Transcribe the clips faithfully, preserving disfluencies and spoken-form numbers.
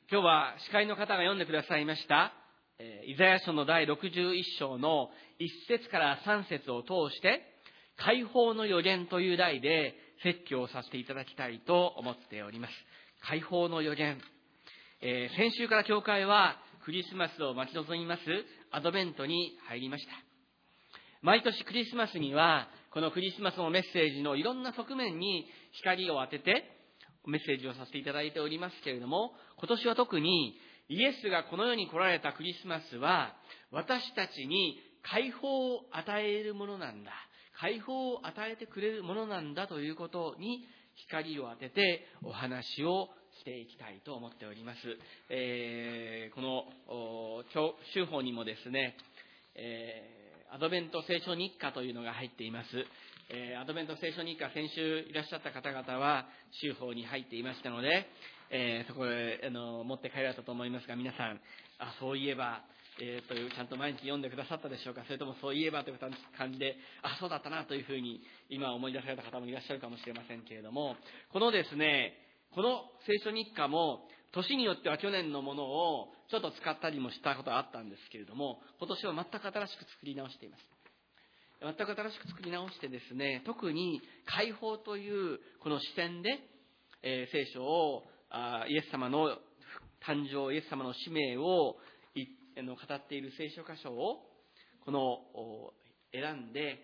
今日は司会の方が読んでくださいました、えー、イザヤ書の第ろくじゅういっ章のいっ節からさん節を通して、解放の予言という題で説教をさせていただきたいと思っております。解放の予言。えー、先週から教会はクリスマスを待ち望みますアドベントに入りました。毎年クリスマスには、このクリスマスのメッセージのいろんな側面に光を当ててメッセージをさせていただいておりますけれども、今年は特にイエスがこの世に来られたクリスマスは、私たちに解放を与えるものなんだ、解放を与えてくれるものなんだということに光を当ててお話をしていきたいと思っております。えー、この週報にもですね、えー、アドベント聖書日課というのが入っています。えー、アドベント聖書日課、先週いらっしゃった方々は週報に入っていましたので、えー、そこへあの持って帰られたと思いますが、皆さん、あ、そういえば、えー、というちゃんと毎日読んでくださったでしょうか。それともそういえばという感じで、あ、そうだったなというふうに今思い出された方もいらっしゃるかもしれませんけれども、このですね、この聖書日課も年によっては去年のものをちょっと使ったりもしたことがあったんですけれども、今年は全く新しく作り直しています。全く新しく作り直してですね、特に解放というこの視点で、えー、聖書をあイエス様の誕生、イエス様の使命をいあの語っている聖書箇所をこの選んで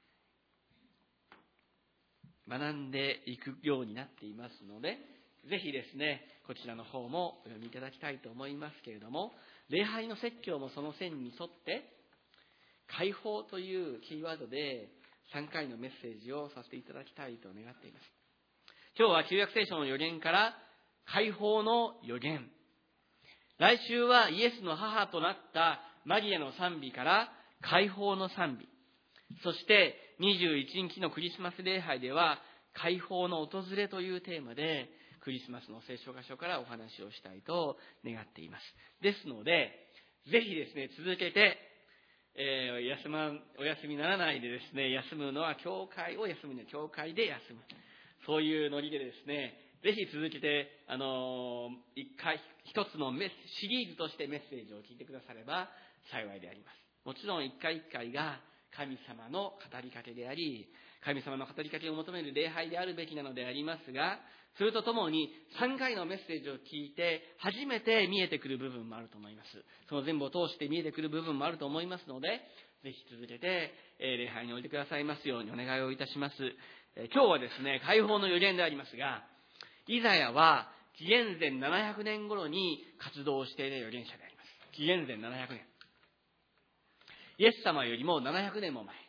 学んでいくようになっていますので、ぜひですね、こちらの方もお読みいただきたいと思いますけれども、礼拝の説教もその線に沿って解放というキーワードでさんかいのメッセージをさせていただきたいと願っています。今日は旧約聖書の予言から解放の予言。来週はイエスの母となったマリアの賛美から解放の賛美。そしてにじゅういちにちのクリスマス礼拝では解放の訪れというテーマでクリスマスの聖書箇所からお話をしたいと願っています。ですので、ぜひですね、続けてえー、休まお休みにならないでですね、休むのは教会を休むには教会で休む、そういうノリでですね、ぜひ続けてあのー、一回一つのメシリーズとしてメッセージを聞いてくだされば幸いであります。もちろん一回一回が神様の語りかけであり、神様の語りかけを求める礼拝であるべきなのでありますが、それとともにさんかいのメッセージを聞いて初めて見えてくる部分もあると思います。その全部を通して見えてくる部分もあると思いますので、ぜひ続けて礼拝においてくださいますようにお願いをいたします。今日はですね、解放の予言でありますが、イザヤは紀元前ななひゃくねん頃に活動している預言者であります。紀元前ななひゃくねん。イエス様よりもななひゃくねんも前。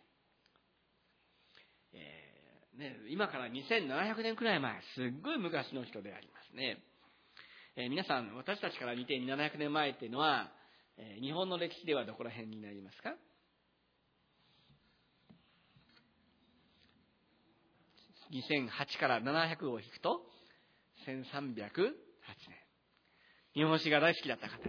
えーね、今からにせんななひゃくねんくらい前、すっごい昔の人でありますね。えー、皆さん、私たちから見てななひゃくねんまえっていうのは、えー、日本の歴史ではどこら辺になりますか？にせんはちからななひゃくを引くとせんさんびゃくはちねん。日本史が大好きだった方々。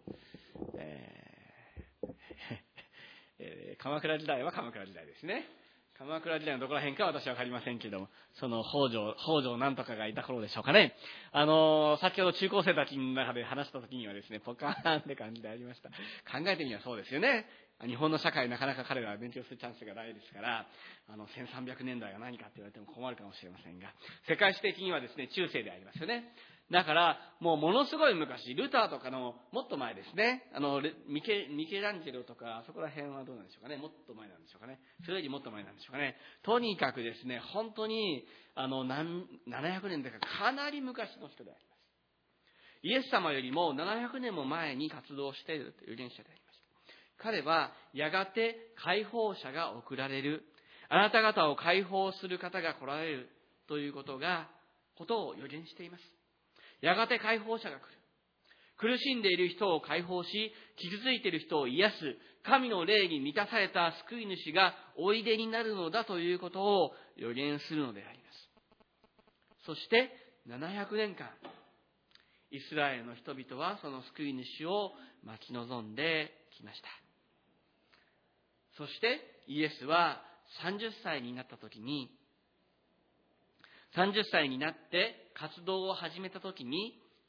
えーえー、鎌倉時代は鎌倉時代ですね。鎌倉時代のどこら辺かは私は分かりませんけども、その北条、北条なんとかがいた頃でしょうかね。あのー、先ほど中高生たちの中で話した時にはですね、ポカーンって感じでありました。考えてみればそうですよね。日本の社会なかなか彼らは勉強するチャンスがないですから、あのせんさんびゃくねんだいが何かって言われても困るかもしれませんが、世界史的にはですね、中世でありますよね。だからもうものすごい昔、ルターとかのもっと前ですね、あのミケミケランジェロとかそこら辺はどうなんでしょうかね、もっと前なんでしょうかね、それよりもっと前なんでしょうかね。とにかくですね、本当にあの何ななひゃくねんだからかなり昔の人であります。イエス様よりもななひゃくねんも前に活動しているという預言者であります。彼はやがて解放者が送られる、あなた方を解放する方が来られるということがことを予言しています。やがて解放者が来る。苦しんでいる人を解放し、傷ついている人を癒す、神の霊に満たされた救い主がおいでになるのだということを予言するのであります。そしてななひゃくねんかん、イスラエルの人々はその救い主を待ち望んできました。そしてイエスはさんじゅっさいになった時に、さんじゅっさいになって活動を始めた時に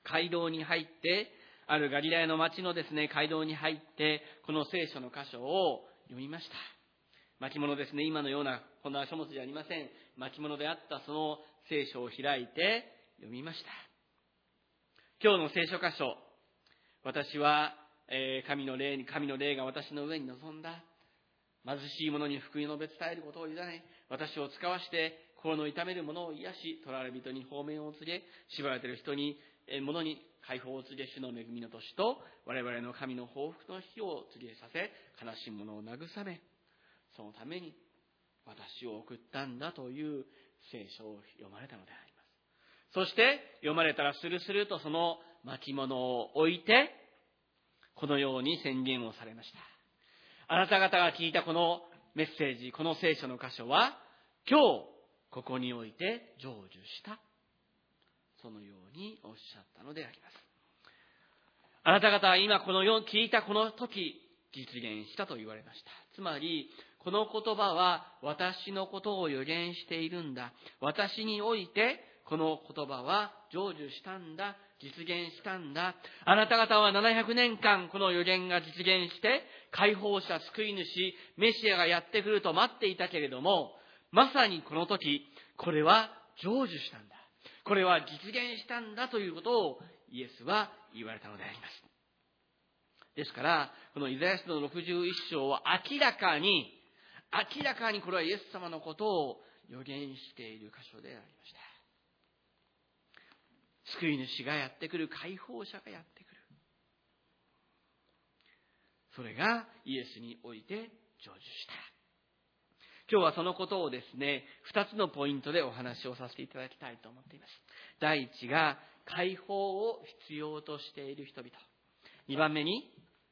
街道に入って、あるガリラヤの町のですね、街道に入って、この聖書の箇所を読みました。巻物ですね、今のような、こんな書物じゃありません。巻物であったその聖書を開いて読みました。今日の聖書箇所、私は、えー、神の霊に、神の霊が私の上に臨んだ。貧しい者に福音を述べ伝えることを委ね、私を使わして、心の痛める者を癒し、囚われ人に放免を告げ、縛られている人に、えー、者に解放を告げ、主の恵みの年と、我々の神の報復の日を告げさせ、悲しむ者を慰め、そのために私を送ったんだという聖書を読まれたのであります。そして読まれたらスルスルとその巻物を置いて、このように宣言をされました。あなた方が聞いたこのメッセージ、この聖書の箇所は、今日ここにおいて成就した。そのようにおっしゃったのであります。あなた方は今このよ聞いたこの時、実現したと言われました。つまり、この言葉は私のことを予言しているんだ。私においてこの言葉は成就したんだ。実現したんだ。あなた方はななひゃくねんかんこの予言が実現して、解放者、救い主、メシアがやってくると待っていたけれども、まさにこの時、これは成就したんだ。これは実現したんだということをイエスは言われたのであります。ですから、このイザヤ書のろくじゅういっ章は明らかに、明らかにこれはイエス様のことを予言している箇所でありました。救い主がやってくる、解放者がやってくる。それがイエスにおいて成就した。今日はそのことをですね、二つのポイントでお話をさせていただきたいと思っています。第一が、解放を必要としている人々。二番目に、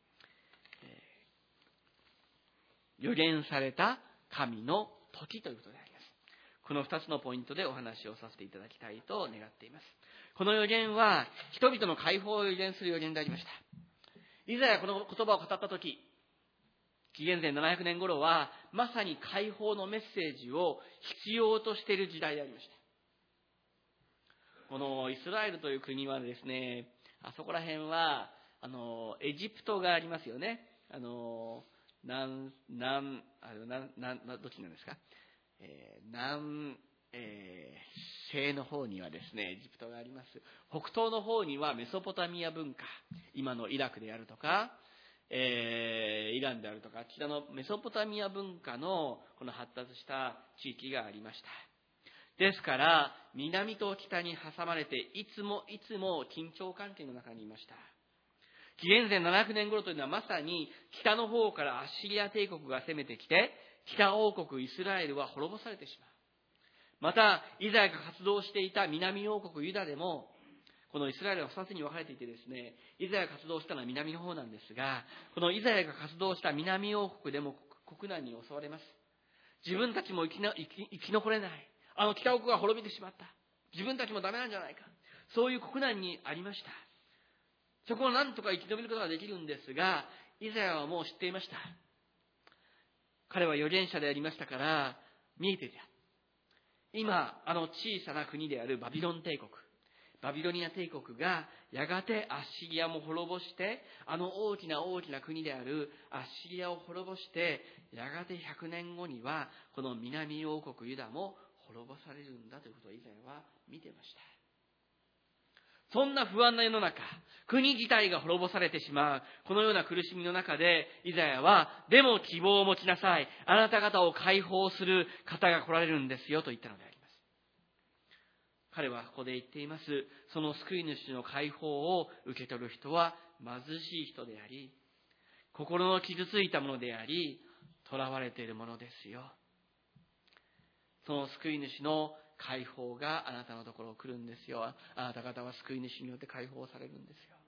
予言された神の時ということであります。この二つのポイントでお話をさせていただきたいと願っています。この予言は人々の解放を予言する予言でありました。イザヤこの言葉を語ったとき、紀元前ななひゃくねん頃はまさに解放のメッセージを必要としている時代でありました。このイスラエルという国はですね、あそこら辺はあのエジプトがありますよね。あの南南あ南南どっちなんですか。えー、南、えー、西の方にはですね、エジプトがあります。北東の方にはメソポタミア文化、今のイラクであるとか、えー、イランであるとか、北のメソポタミア文化のこの発達した地域がありました。ですから、南と北に挟まれて、いつもいつも緊張関係の中にいました。紀元前ななひゃくねん頃というのはまさに北の方からアッシリア帝国が攻めてきて、北王国イスラエルは滅ぼされてしまう。また、イザヤが活動していた南王国ユダでも、このイスラエルはふたつに分かれていてですね、イザヤが活動したのは南の方なんですが、このイザヤが活動した南王国でも国難に襲われます。自分たちも生きな、生き、生き残れない。あの北王国が滅びてしまった。自分たちもダメなんじゃないか。そういう国難にありました。そこを何とか生き延びることができるんですが、イザヤはもう知っていました。彼は預言者でありましたから、見えていた。今、あの小さな国であるバビロン帝国、バビロニア帝国がやがてアッシリアも滅ぼして、あの大きな大きな国であるアッシリアを滅ぼして、やがてひゃくねんごにはこの南王国ユダも滅ぼされるんだということをイザヤは見てました。そんな不安な世の中、国自体が滅ぼされてしまう、このような苦しみの中で、イザヤは、でも希望を持ちなさい。あなた方を解放する方が来られるんですよと言ったのであります。彼はここで言っています。その救い主の解放を受け取る人は貧しい人であり、心の傷ついたものであり、囚われているものですよ。その救い主の解放があなたのところに来るんですよ。あなた方は救い主によって解放されるんですよ。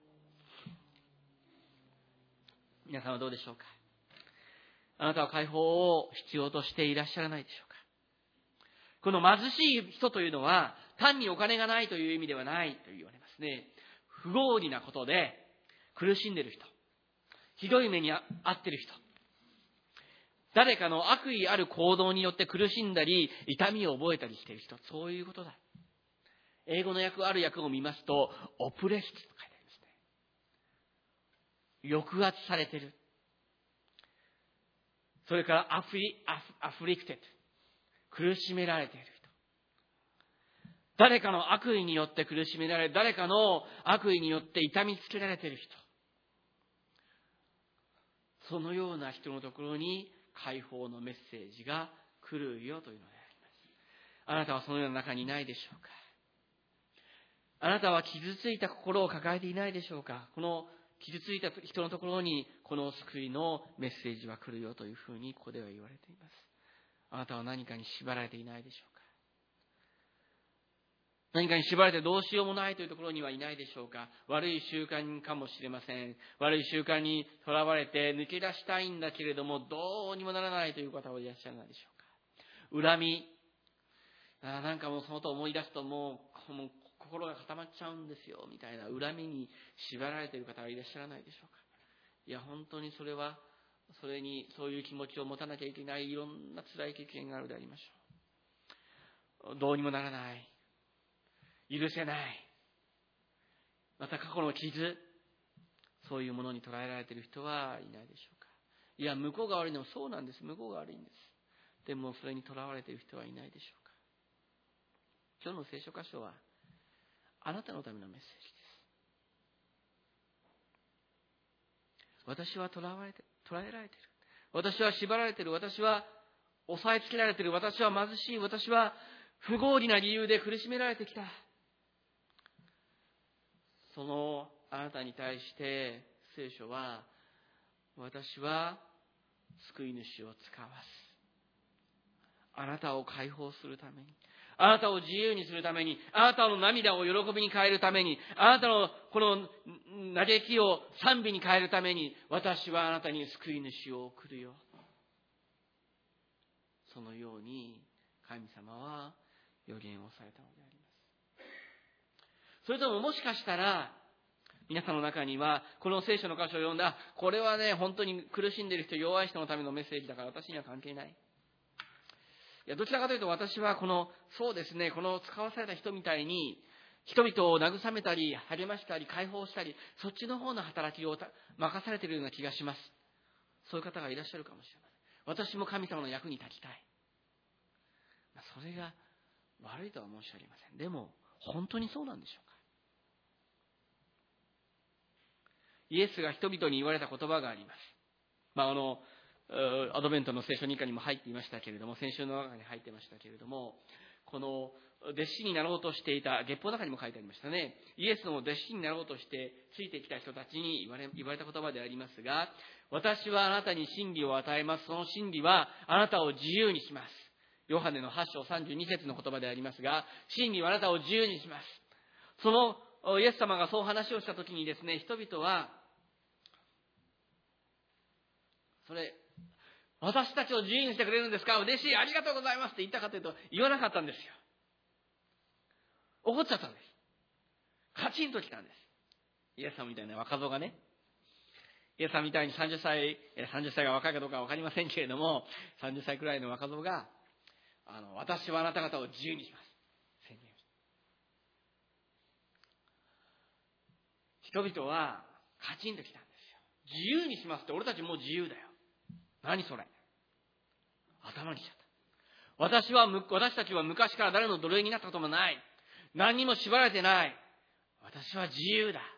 皆さんはどうでしょうか。あなたは解放を必要としていらっしゃらないでしょうか。この貧しい人というのは単にお金がないという意味ではないと言われますね。不合理なことで苦しんでいる人、ひどい目に遭っている人、誰かの悪意ある行動によって苦しんだり痛みを覚えたりしている人、そういうことだ。 英語の訳、ある訳を見ますと、オプレスと書いてありますね。抑圧されている。それからアフリ、アフ、アフリクテッド。苦しめられている人。誰かの悪意によって苦しめられ、誰かの悪意によって痛みつけられている人。そのような人のところに解放のメッセージが来るよというのであります。あなたはそのような中にいないでしょうか。あなたは傷ついた心を抱えていないでしょうか。この傷ついた人のところにこの救いのメッセージは来るよというふうにここでは言われています。あなたは何かに縛られていないでしょうか。何かに縛られてどうしようもないというところにはいないでしょうか。悪い習慣かもしれません。悪い習慣にとらわれて抜け出したいんだけれどもどうにもならないという方はいらっしゃらないでしょうか。恨み。あなんかもうそのことを思い出すともう、もう心が固まっちゃうんですよみたいな恨みに縛られている方はいらっしゃらないでしょうか。いや本当にそれはそれにそういう気持ちを持たなきゃいけないいろんな辛い経験があるでありましょう。どうにもならない。許せない。また過去の傷、そういうものに捉えられている人はいないでしょうか。いや、向こうが悪いのもそうなんです。向こうが悪いんです。でもそれに捉われている人はいないでしょうか。今日の聖書箇所は、あなたのためのメッセージです。私は捉われて、捉えられている。私は縛られている。私は押さえつけられている。私は貧しい。私は不合理な理由で苦しめられてきた。そのあなたに対して聖書は、私は救い主を使わす。あなたを解放するために、あなたを自由にするために、あなたの涙を喜びに変えるために、あなたのこの嘆きを賛美に変えるために、私はあなたに救い主を送るよ。そのように神様は予言をされたのであります。それとももしかしたら、皆さんの中には、この聖書の箇所を読んだ、これはね、本当に苦しんでいる人、弱い人のためのメッセージだから私には関係ない。いや、どちらかというと私はこの、そうですね、この使わされた人みたいに、人々を慰めたり、励ましたり、解放したり、そっちの方の働きを任されているような気がします。そういう方がいらっしゃるかもしれません。私も神様の役に立ちたい。それが悪いとは申し上げません。でも、本当にそうなんでしょうか。イエスが人々に言われた言葉があります。まあ、あの、アドベントの聖書にかにも入っていましたけれども、先週の中に入っていましたけれども、この弟子になろうとしていた、月報の中にも書いてありましたね。イエスの弟子になろうとしてついてきた人たちに言われ、言われた言葉でありますが、私はあなたに真理を与えます。その真理はあなたを自由にします。ヨハネのはち章さんじゅうに節の言葉でありますが、真理はあなたを自由にします。そのイエス様がそう話をしたときにですね、人々は、それ、私たちを自由にしてくれるんですか？嬉しい、ありがとうございますって言ったかというと、言わなかったんですよ。怒っちゃったんです。カチンときたんです。イエス様みたいな若造がね、イエス様みたいにさんじゅっさい、さんじゅっさいが若いかどうかは分かりませんけれども、さんじゅっさいくらいの若造が、あの、私はあなた方を自由にします。宣言した。人々はカチンときたんですよ。自由にしますって、俺たちもう自由だよ。何それ。頭にきちゃった。私は、私たちは昔から誰の奴隷になったこともない。何にも縛られてない。私は自由だ。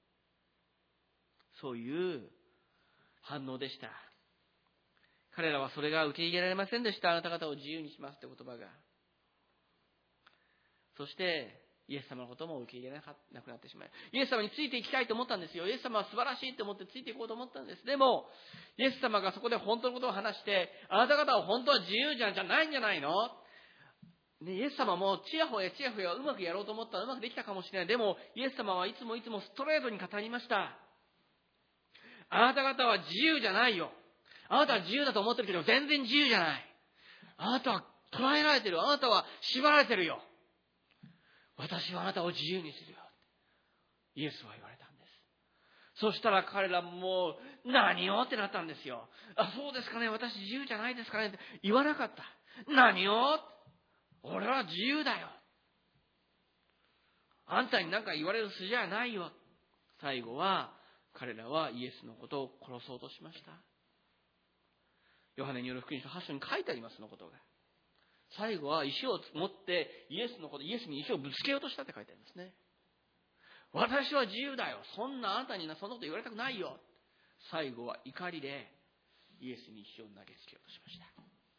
そういう反応でした。彼らはそれが受け入れられませんでした。あなた方を自由にしますって言葉が。そしてイエス様のことも受け入れなくなってしまう。イエス様についていきたいと思ったんですよ。イエス様は素晴らしいと思ってついていこうと思ったんです。でもイエス様がそこで本当のことを話して、あなた方は本当は自由じゃんじゃないんじゃないの？ね、イエス様もちやほやちやほやうまくやろうと思ったらうまくできたかもしれない。でもイエス様はいつもいつもストレートに語りました。あなた方は自由じゃないよ。あなたは自由だと思ってるけど全然自由じゃない。あなたは捉えられてる。あなたは縛られてるよ。私はあなたを自由にするよ。イエスは言われたんです。そしたら彼らもう何をってなったんですよ。あ、そうですかね。私自由じゃないですかねって言わなかった。何を？俺は自由だよ。 あんたに何か言われる筋合いないよ。最後は彼らはイエスのことを殺そうとしました。ヨハネによる福音書はち章に書いてあります、そのことが。最後は石を持ってイエスのこと、イエスに石をぶつけようとしたって書いてありますね。私は自由だよ。そんなあんたにそんなこと言われたくないよ。最後は怒りでイエスに石を投げつけようとしました。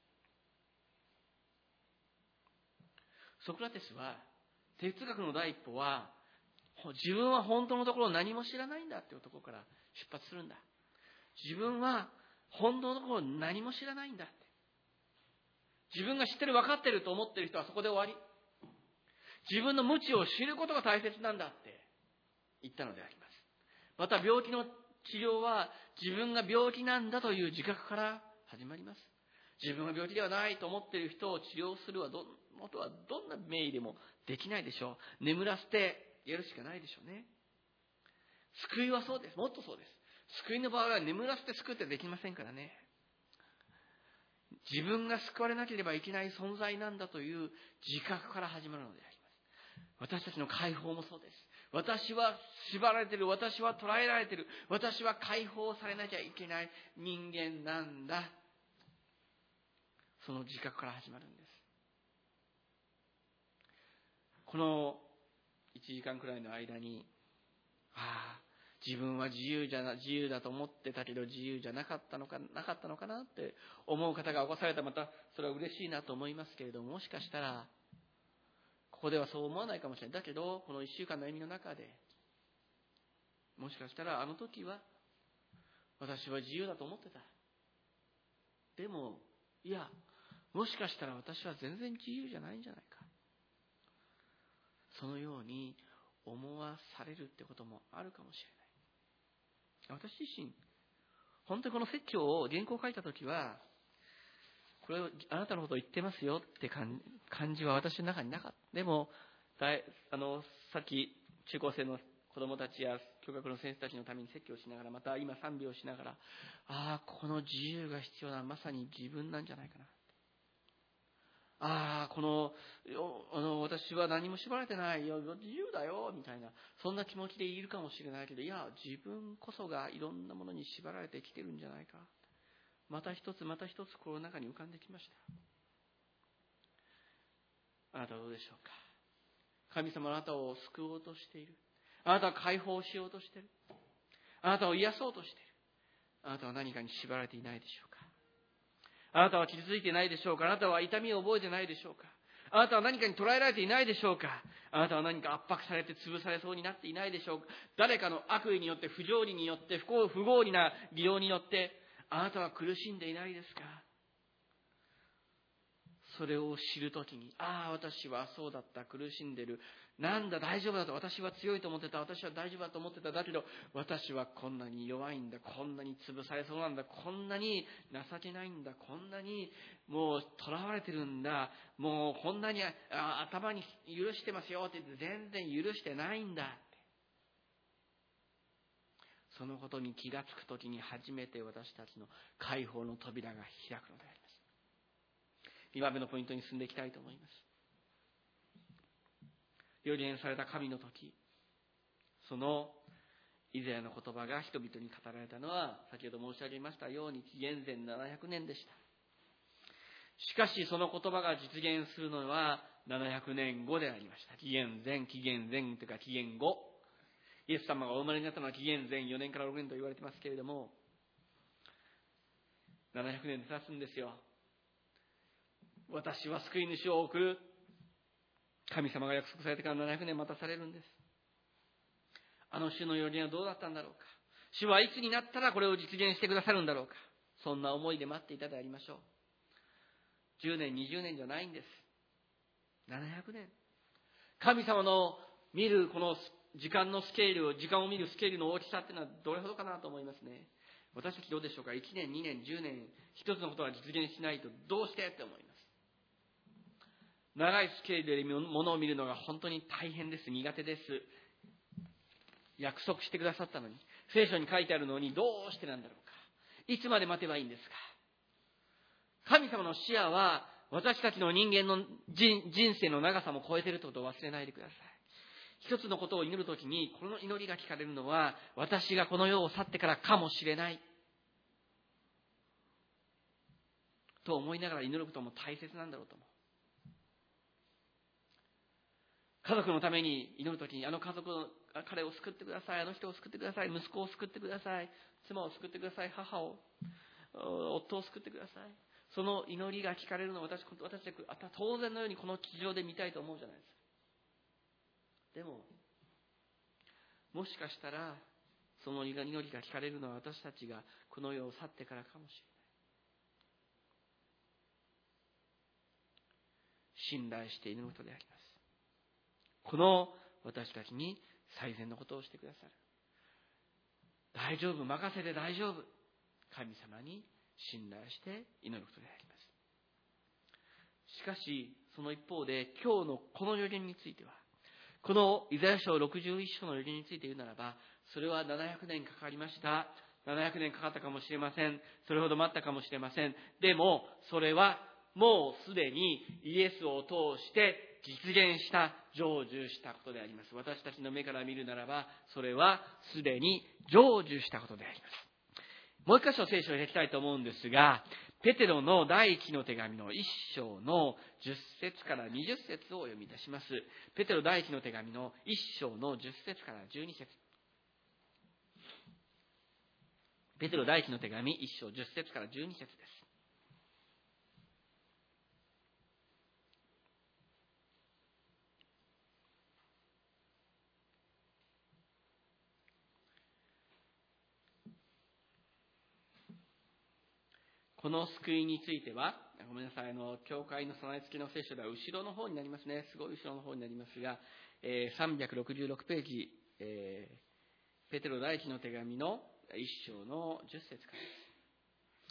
ソクラテスは哲学の第一歩は自分は本当のところ何も知らないんだというところから出発するんだ。自分は本当のところ何も知らないんだって。自分が知ってる分かってると思ってる人はそこで終わり。自分の無知を知ることが大切なんだって言ったのであります。また病気の治療は自分が病気なんだという自覚から始まります。自分が病気ではないと思っている人を治療するはど元はどんな名医でもできないでしょう。眠らせてやるしかないでしょうね。救いはそうです。もっとそうです。救いの場合は眠らせて救ってできませんからね。自分が救われなければいけない存在なんだという自覚から始まるのであります。私たちの解放もそうです。私は縛られている。私は捕らえられている。私は解放されなきゃいけない人間なんだ。その自覚から始まるんです。このいちじかんくらいの間に、ああ、自分は自由じゃな、自由だと思ってたけど自由じゃなかったのか、なかったのかなって思う方が起こされたらまたそれは嬉しいなと思いますけれども、もしかしたら、ここではそう思わないかもしれない。だけど、このいっしゅうかんの歩みの中で、もしかしたらあの時は私は自由だと思ってた。でも、いや、もしかしたら私は全然自由じゃないんじゃないか。そのように思わされるってこともあるかもしれない。私自身、本当にこの説教を原稿を書いたときは、これをあなたのことを言ってますよって感じは私の中になかった。でも、あの、さっき中高生の子供たちや教学の先生たちのために説教しながら、また今賛美をしながら、ああ、この自由が必要なまさに自分なんじゃないかな。ああ、この、あの、私は何も縛られてない。自由だよ、みたいな。そんな気持ちでいるかもしれないけど、いや、自分こそがいろんなものに縛られてきてるんじゃないか。また一つ、また一つ、この中に浮かんできました。あなたはどうでしょうか。神様はあなたを救おうとしている。あなたは解放しようとしている。あなたを癒そうとしている。あなたは何かに縛られていないでしょうか。あなたは傷ついていないでしょうか。あなたは痛みを覚えていないでしょうか。あなたは何かに捉えられていないでしょうか。あなたは何か圧迫されて潰されそうになっていないでしょうか。誰かの悪意によって、不条理によって、不幸、不合理な利用によって、あなたは苦しんでいないですか。それを知るときに、ああ、私はそうだった、苦しんでる。なんだ、大丈夫だと。私は強いと思ってた。私は大丈夫だと思ってた。だけど、私はこんなに弱いんだ。こんなに潰されそうなんだ。こんなに情けないんだ。こんなにもう囚われてるんだ。もうこんなにあ頭に許してますよって言って全然許してないんだって。そのことに気がつくときに初めて私たちの解放の扉が開くのであります。にばんめのポイントに進んでいきたいと思います。予言された神の時、そのイザヤの言葉が人々に語られたのは、先ほど申し上げましたように紀元前ななひゃくねんでした。しかしその言葉が実現するのはななひゃくねんごでありました。紀元前、紀元前というか紀元後。イエス様がお生まれになったのは紀元前よねんからろくねんと言われてますけれども、ななひゃくねん経つんですよ。私は救い主を送る。神様が約束されてからななひゃくねん待たされるんです。あの主の予言はどうだったんだろうか。主はいつになったらこれを実現してくださるんだろうか。そんな思いで待っていたでありましょう。じゅうねん、にじゅうねんじゃないんです。ななひゃくねん。神様の見るこの時間のスケール、時間を見るスケールの大きさっていうのはどれほどかなと思いますね。私たちどうでしょうか。いちねん、にねん、じゅうねん、一つのことが実現しないとどうしてって思います。長いスケールで物を見るのが本当に大変です。苦手です。約束してくださったのに、聖書に書いてあるのにどうしてなんだろうか。いつまで待てばいいんですか。神様の視野は私たちの人間の 人, 人生の長さも超えているということを忘れないでください。 一つのことを祈るときに、この祈りが聞かれるのは、私がこの世を去ってからかもしれない。と思いながら祈ることも大切なんだろうと思う。家族のために祈るときに、あの家族の、彼を救ってください、あの人を救ってください、息子を救ってください、妻を救ってください、母を、夫を救ってください。その祈りが聞かれるのを私、私たち当然のようにこの地上で見たいと思うじゃないですか。でも、もしかしたら、その祈りが聞かれるのは私たちがこの世を去ってからかもしれない。信頼して祈ることであります。この私たちに最善のことをしてくださる。大丈夫、任せて大丈夫。神様に信頼して祈ることであります。しかし、その一方で、今日のこの予言については、このイザヤ書ろくじゅういっ章の予言について言うならば、それはななひゃくねんかかりました。ななひゃくねんかかったかもしれません。それほど待ったかもしれません。でも、それはもうすでにイエスを通して実現した、成就したことであります。私たちの目から見るならば、それはすでに成就したことであります。もう一箇所聖書を開きたいと思うんですが、ペテロの第一の手紙の一章のじゅっ節からにじゅっ節をお読みいたします。ペテロ第一の手紙の一章のじゅっ節からじゅうに節。ペテロ第一の手紙一章じゅっ節からじゅうに節です。この救いについては、ごめんなさい、あの、教会の備え付けの聖書では後ろの方になりますね。すごい後ろの方になりますが、えー、さんびゃくろくじゅうろくページ、えー、ペテロ第一の手紙の一章のじゅっ節からです。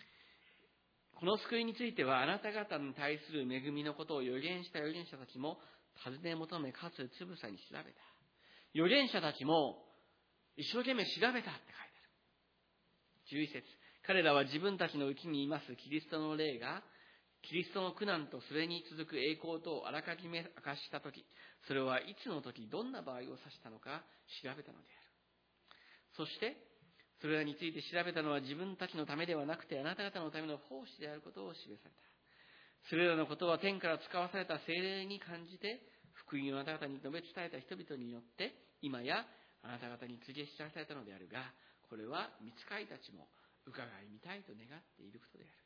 この救いについては、あなた方に対する恵みのことを預言した預言者たちも尋ね求め、かつつぶさに調べた。預言者たちも一生懸命調べたって書いてある。じゅういち節。彼らは自分たちのうちにいますキリストの霊が、キリストの苦難とそれに続く栄光とをあらかじめ明かしたとき、それはいつの時、どんな場合を指したのか調べたのである。そして、それらについて調べたのは自分たちのためではなくて、あなた方のための奉仕であることを示された。それらのことは天から使わされた聖霊に感じて、福音をあなた方に述べ伝えた人々によって、今やあなた方に告げ知らされたのであるが、これは御使いたちも伺い見たいと願っていることである。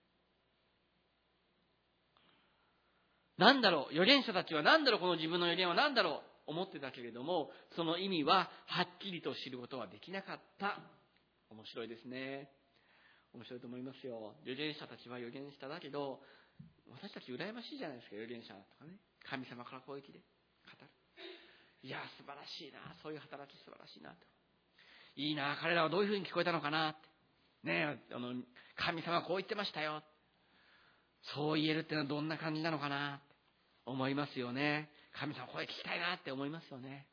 なんだろう、預言者たちはなんだろう、この自分の預言はなんだろう、思ってたけれども、その意味ははっきりと知ることはできなかった。面白いですね。面白いと思いますよ。預言者たちは預言しただけど、私たち羨ましいじゃないですか、預言者とかね。神様から声聞で語る。いや、素晴らしいな、そういう働き素晴らしいなと。いいな、彼らはどういうふうに聞こえたのかなって。ねえ、あの、神様はこう言ってましたよ。そう言えるってのはどんな感じなのかなって思いますよね。神様声聞きたいなって思いますよね。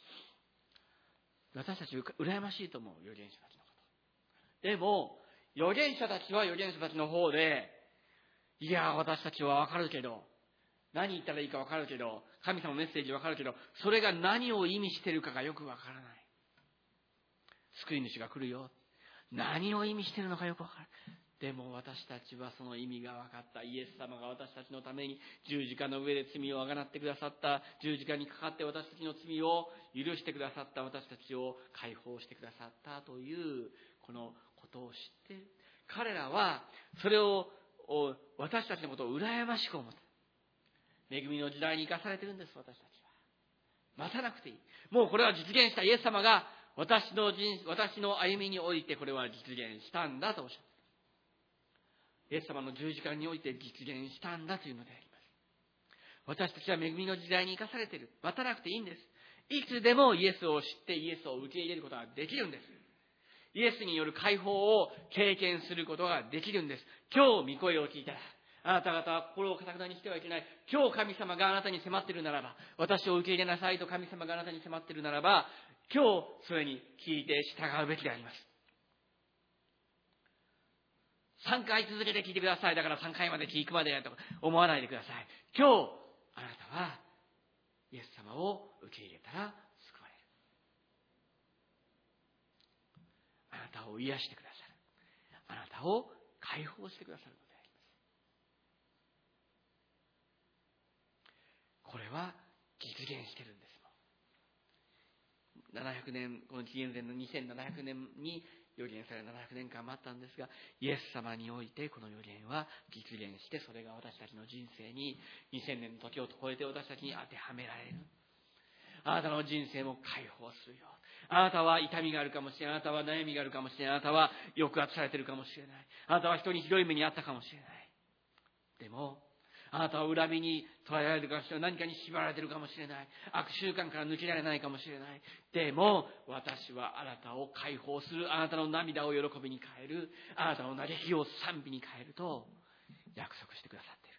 私たち羨ましいと思う、預言者たちのこと。でも、預言者たちは預言者たちの方で、いや、私たちはわかるけど、何言ったらいいかわかるけど、神様のメッセージわかるけど、それが何を意味しているかがよくわからない。救い主が来るよ。何を意味しているのかよくわかる。でも私たちはその意味が分かった。イエス様が私たちのために十字架の上で罪をあがなってくださった。十字架にかかって私たちの罪を許してくださった。私たちを解放してくださったというこのことを知っている。彼らはそれを私たちのことを羨ましく思った。恵みの時代に生かされているんです、私たちは。待たなくていい。もうこれは実現したイエス様が私の人私の歩みにおいてこれは実現したんだとおっしゃった。イエス様の十字架において実現したんだというのであります。私たちは恵みの時代に生かされている。待たなくていいんです。いつでもイエスを知ってイエスを受け入れることができるんです。イエスによる解放を経験することができるんです。今日御声を聞いたら、あなた方は心を堅くなにしてはいけない。今日神様があなたに迫っているならば、私を受け入れなさいと神様があなたに迫っているならば、今日それに聞いて従うべきであります。さんかい続けて聞いてください。だからさんかいまで聞くまでと思わないでください。今日、あなたはイエス様を受け入れたら救わを癒してくださる。あなたを解放してくださるのであります。これは実現してるんですもん。ななひゃくねん、この紀元前のにせんななひゃくねんに予言されななひゃくねんかん待ったんですが、イエス様においてこの予言は実現して、それが私たちの人生ににせんねんの時を超えて私たちに当てはめられる。あなたの人生も解放するよ。あなたは痛みがあるかもしれない。あなたは悩みがあるかもしれない。あなたは抑圧されているかもしれない。あなたは人にひどい目にあったかもしれない。でもあなたは恨みに捉えられているかもしれない。何かに縛られているかもしれない。悪習慣から抜けられないかもしれない。でも私はあなたを解放する。あなたの涙を喜びに変える。あなたの嘆きを賛美に変えると約束してくださっている。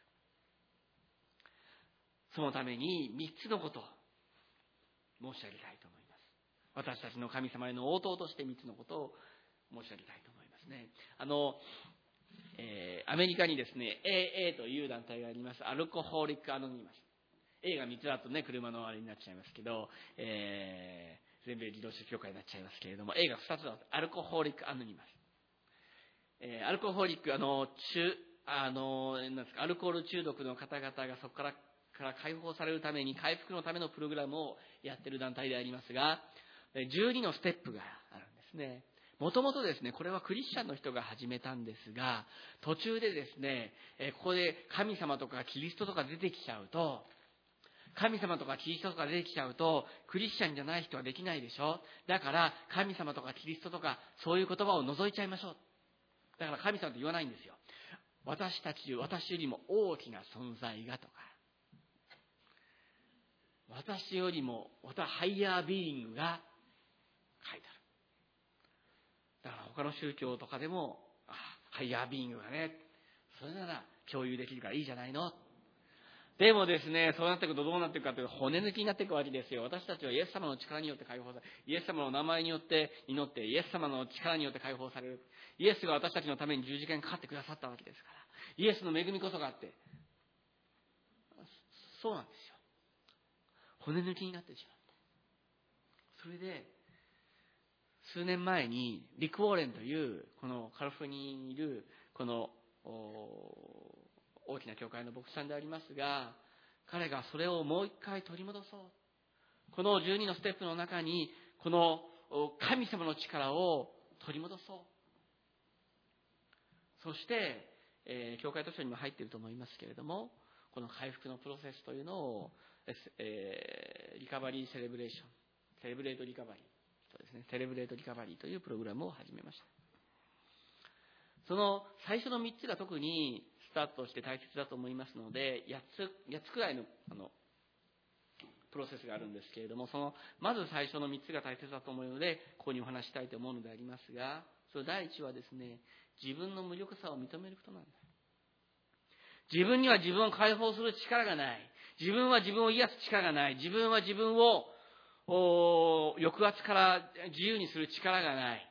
そのためにみっつのことを申し上げたいと思います。私たちの神様への応答としてみっつのことを申し上げたいと思いますね。あのえー、アメリカにですね エーエー という団体があります。アルコホーリックアノニマス。 A がみっつだとね車のあれになっちゃいますけど、えー、全米自動車協会になっちゃいますけれども、 A がふたつだとアルコホーリックアノニマス、えー、アルコホーリックあの中あのなんですかアルコール中毒の方々がそこからから解放されるために回復のためのプログラムをやっている団体でありますが、じゅうにのステップがあるんですね。もともとですね、これはクリスチャンの人が始めたんですが、途中でですね、ここで神様とかキリストとか出てきちゃうと、神様とかキリストとか出てきちゃうと、クリスチャンじゃない人はできないでしょ。だから神様とかキリストとかそういう言葉を除いちゃいましょう。だから神様って言わないんですよ。私たち、私よりも大きな存在がとか、私よりもハイヤービーイングが書いてある。だから他の宗教とかでも、あ、ハイヤービーイングがね、それなら共有できるからいいじゃないの。でもですね、そうなっていくとどうなっていくかというと、骨抜きになっていくわけですよ。私たちはイエス様の力によって解放される。イエス様の名前によって祈って、イエス様の力によって解放される。イエスが私たちのために十字架にかかってくださったわけですから。イエスの恵みこそがあって。そうなんですよ。骨抜きになってしまう。それで、数年前にリック・ウォーレンというこのカリフォルニアにいるこの大きな教会の牧師さんでありますが、彼がそれをもう一回取り戻そう、このじゅうにのステップの中にこの神様の力を取り戻そう、そして、えー、教会図書にも入っていると思いますけれども、この回復のプロセスというのを、えー、リカバリーセレブレーションセレブレートリカバリーそうですね、セレブレートリカバリーというプログラムを始めました。その最初のみっつが特にスタートして大切だと思いますので、やっつ、やっつくらいの、あのプロセスがあるんですけれども、そのまず最初のみっつが大切だと思うので、ここにお話したいと思うのでありますが、その第一はですね、自分の無力さを認めることなんです。自分には自分を解放する力がない。自分は自分を癒す力がない。自分は自分を抑圧から自由にする力がない。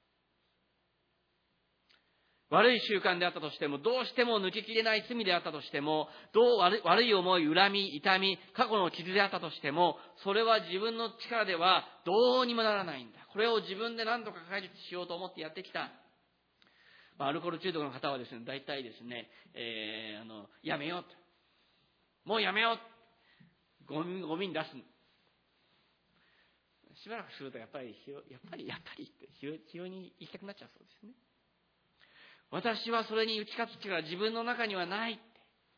悪い習慣であったとしても、どうしても抜けきれない罪であったとしても、どう悪い、悪い思い、恨み、痛み、過去の傷であったとしても、それは自分の力ではどうにもならないんだ。これを自分で何とか解決しようと思ってやってきた。まあ、アルコール中毒の方はですね、大体ですね、えー、あのやめようと、もうやめよう、ゴミゴミに出す。しばらくするとやっぱりやっぱりやっぱりって拾いに行きたくなっちゃうそうですね。私はそれに打ち勝つ力は自分の中にはないって、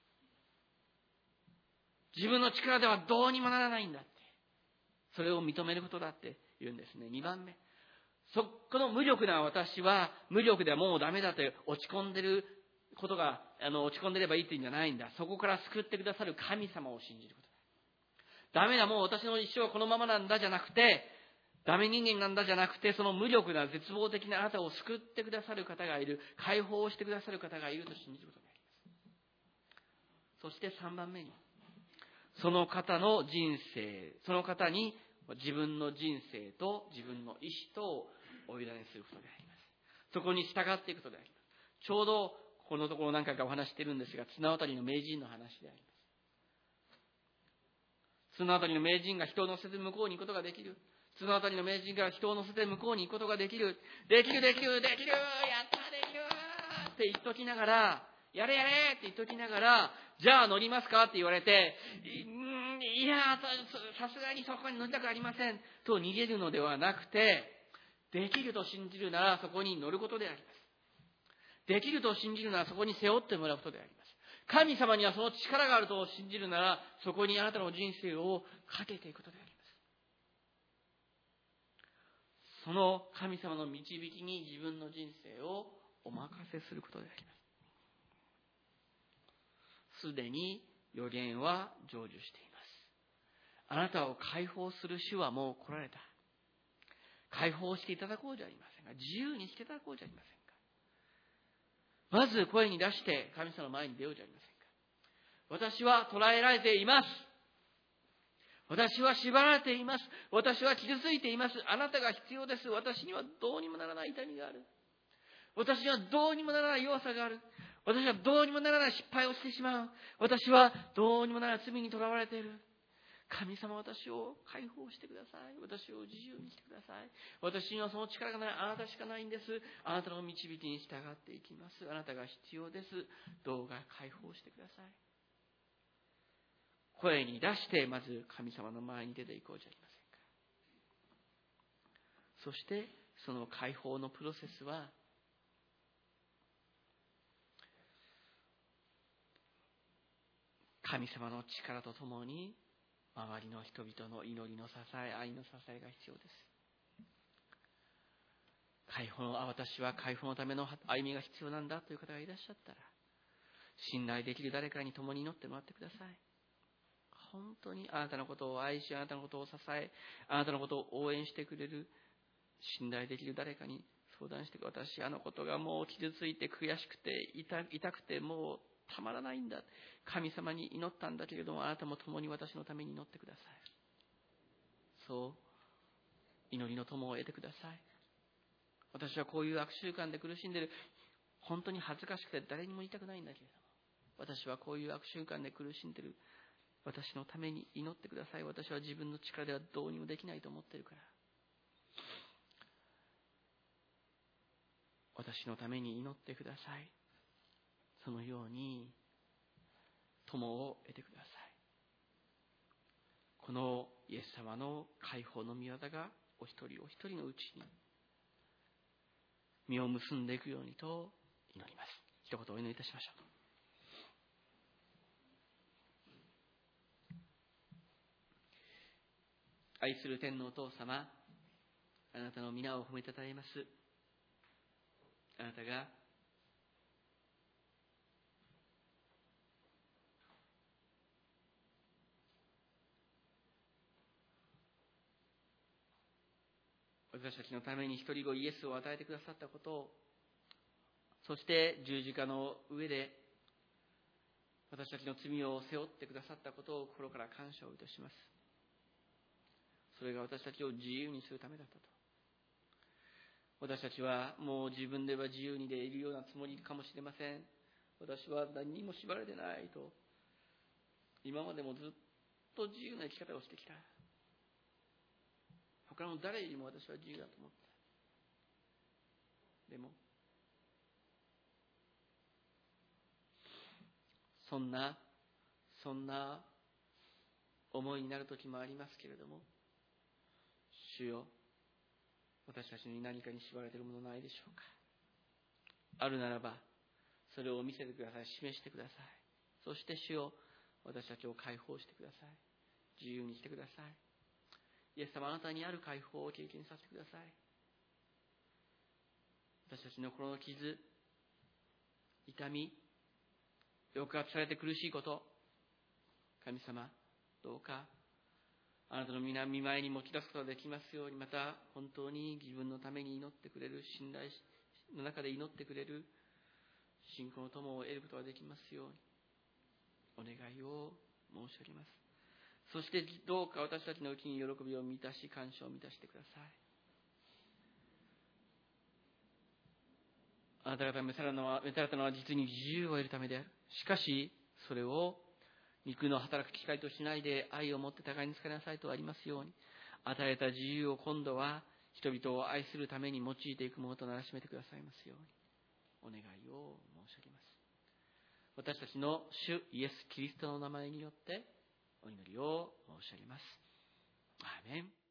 自分の力ではどうにもならないんだって、それを認めることだって言うんですね。にばんめ、そこの無力な私は無力ではもうダメだと落ち込んでることがあの落ち込んでればいいっていうんじゃないんだ。そこから救ってくださる神様を信じることだ。ダメだ、もう私の一生はこのままなんだじゃなくて、ダメ人間なんだじゃなくて、その無力な絶望的なあなたを救ってくださる方がいる、解放してくださる方がいると信じることがあります。そしてさんばんめに、その方の人生、その方に自分の人生と自分の意志とお委ねすることであります。そこに従っていくことであります。ちょうどこのところ何回かお話しているんですが、綱渡りの名人の話であります。綱渡りの名人が人を乗せて向こうに行くことができる。 そのあたりの名人から人を乗せて向こうに行くことができる。できるできるできるやったできるって言っときながら、やれやれって言っときながら、じゃあ乗りますかって言われて、いやさすがにそこに乗りたくありませんと逃げるのではなくて、できると信じるならそこに乗ることであります。できると信じるならそこに背負ってもらうことであります。神様にはその力があると信じるなら、そこにあなたの人生をかけていくことであります。その神様の導きに自分の人生をお任せすることであります。すでに予言は成就しています。あなたを解放する主はもう来られた。解放していただこうじゃありませんか。自由にしていただこうじゃありませんか。まず声に出して神様の前に出ようじゃありませんか。私は捕らえられています。私は縛られています。私は傷ついています。あなたが必要です。私にはどうにもならない痛みがある。私にはどうにもならない弱さがある。私はどうにもならない失敗をしてしまう。私はどうにもならない罪にとらわれている。神様、私を解放してください。私を自由にしてください。私にはその力がない。あなたしかないんです。あなたの導きに従っていきます。あなたが必要です。どうか解放してください。声に出してまず神様の前に出ていこうじゃありませんか。そしてその解放のプロセスは、神様の力とともに周りの人々の祈りの支え、愛の支えが必要です。解放、あ、私は解放のための歩みが必要なんだという方がいらっしゃったら、信頼できる誰かに共に祈ってもらってください。本当にあなたのことを愛し、あなたのことを支え、あなたのことを応援してくれる、信頼できる誰かに相談してください。私、あのことがもう傷ついて悔しくて 痛, 痛くてもうたまらないんだ。神様に祈ったんだけれども、あなたも共に私のために祈ってください。そう祈りの友を得てください。私はこういう悪習慣で苦しんでいる。本当に恥ずかしくて誰にも言いたくないんだけれども、私はこういう悪習慣で苦しんでいる。私のために祈ってください。私は自分の力ではどうにもできないと思っているから、私のために祈ってください。そのように友を得てください。このイエス様の解放の御業がお一人お一人のうちに実を結んでいくようにと祈ります。一言お祈りいたしましょう。愛する天のお父様、あなたの皆を褒めたたえます。あなたが私たちのために一人子イエスを与えてくださったことを、そして十字架の上で私たちの罪を背負ってくださったことを心から感謝をいたします。それが私たちを自由にするためだったと。私たちはもう自分では自由にでいるようなつもりかもしれません。私は何にも縛られてないと、今までもずっと自由な生き方をしてきた。他の誰よりも私は自由だと思った。でもそんなそんな思いになる時もありますけれども、主よ、私たちに何かに縛られているものないでしょうか。あるならばそれを見せてください。示してください。そして主よ、私たちを解放してください。自由にしてください。イエス様、あなたにある解放を経験させてください。私たちの心の傷、痛み、抑圧されて苦しいこと、神様、どうかあなたの皆見舞いに持ち出すことができますように、また本当に自分のために祈ってくれる、信頼の中で祈ってくれる信仰の友を得ることができますようにお願いを申し上げます。そしてどうか私たちのうちに喜びを満たし、感謝を満たしてください。あなた方が召されたのは、召されたのは実に自由を得るためである。しかしそれを肉の働く機会としないで愛を持って互いに使いなさいとありますように、 与えた自由を今度は人々を愛するために用いていくものとならしめてくださいますようにお願いを申し上げます。私たちの主イエス・キリストの名前によってお祈りを申し上げます。アーメン。